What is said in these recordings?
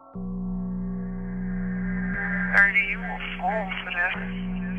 Ernie, you a fool for that.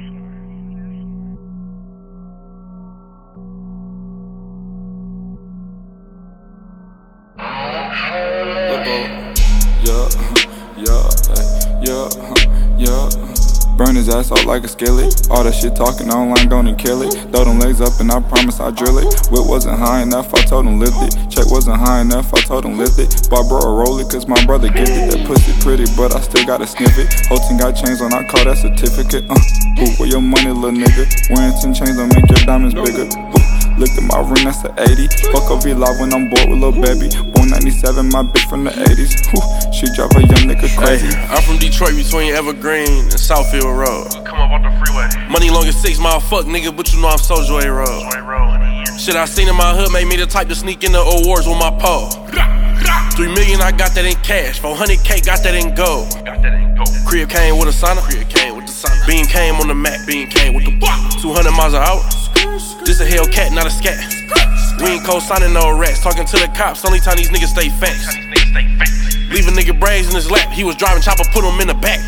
Yeah. Burn his ass out like a skillet. All that shit talking online, gonna kill it. Throw them legs up and I promise I drill it. Whip wasn't high enough, I told him lift it. Check wasn't high enough, I told him lift it. Bought bro a roll it cause my brother gifted. That pussy pretty but I still gotta sniff it. Whole team got chains on, I call that certificate. Ooh, where your money, little nigga? Wearing 10 chains don't make your diamonds bigger. Look at my ring, that's a 80. Fuck a V-Live when I'm bored with lil' baby. Born 97, my bitch from the 80s. She drive a young nigga crazy. Hey, I'm from Detroit between Evergreen and Southfield Road. Come up off the freeway. Money long as 6 mile, fuck nigga, but you know I'm Sojoy Road. Shit I seen in my hood made me the type to sneak in the awards with my pole. 3 million, I got that in cash. 400K, got that in gold. Crib came with a sauna. Beam came on the Mac. Beam came with the 200 miles an hour. This a Hellcat, not a scat. We ain't co-signing no rats. Talking to the cops, only time these niggas stay facts. Leave a nigga braids in his lap. He was driving chopper, put him in the back.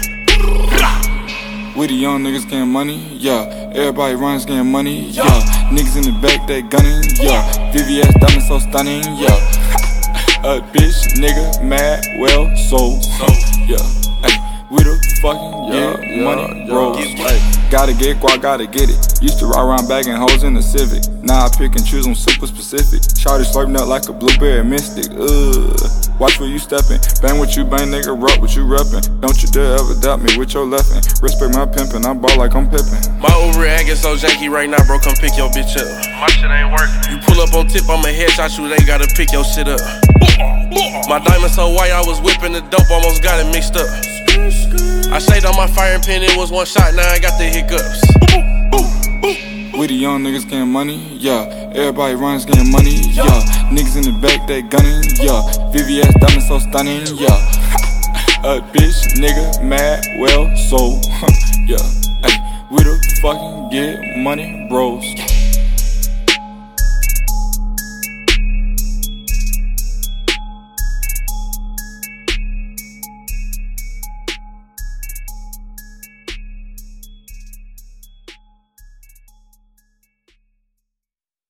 We the young niggas getting money, yeah. Everybody runs getting money, yeah. Niggas in the back, they gunning, yeah. VVS diamond so stunning, yeah. A bitch, nigga, mad, well, so yeah. Ay, we the fucking money bros. Gotta get guap, gotta get it. Used to ride around bagging hoes in the Civic. Now I pick and choose, I'm super specific. Shawty slurping up like a blueberry mystic. Watch where you steppin'. Bang what you bang, nigga, rap what you reppin'. Don't you dare ever doubt me with your left hand. Respect my pimpin', I ball like I'm pippin'. My overreact is so janky right now, bro, come pick your bitch up. My shit ain't working. You pull up on tip, I'ma headshot you, they gotta pick your shit up. My diamond so white, I was whipping the dope, almost got it mixed up. I shaved on my firing pin, it was one shot, now I got the hiccups. We the young niggas getting money, yeah. Everybody runs getting money, yeah. Niggas in the back, they gunning, yeah. VVS diamond so stunning, yeah. A bitch, nigga, mad, well, so yeah. Ay, we the fucking get money bros.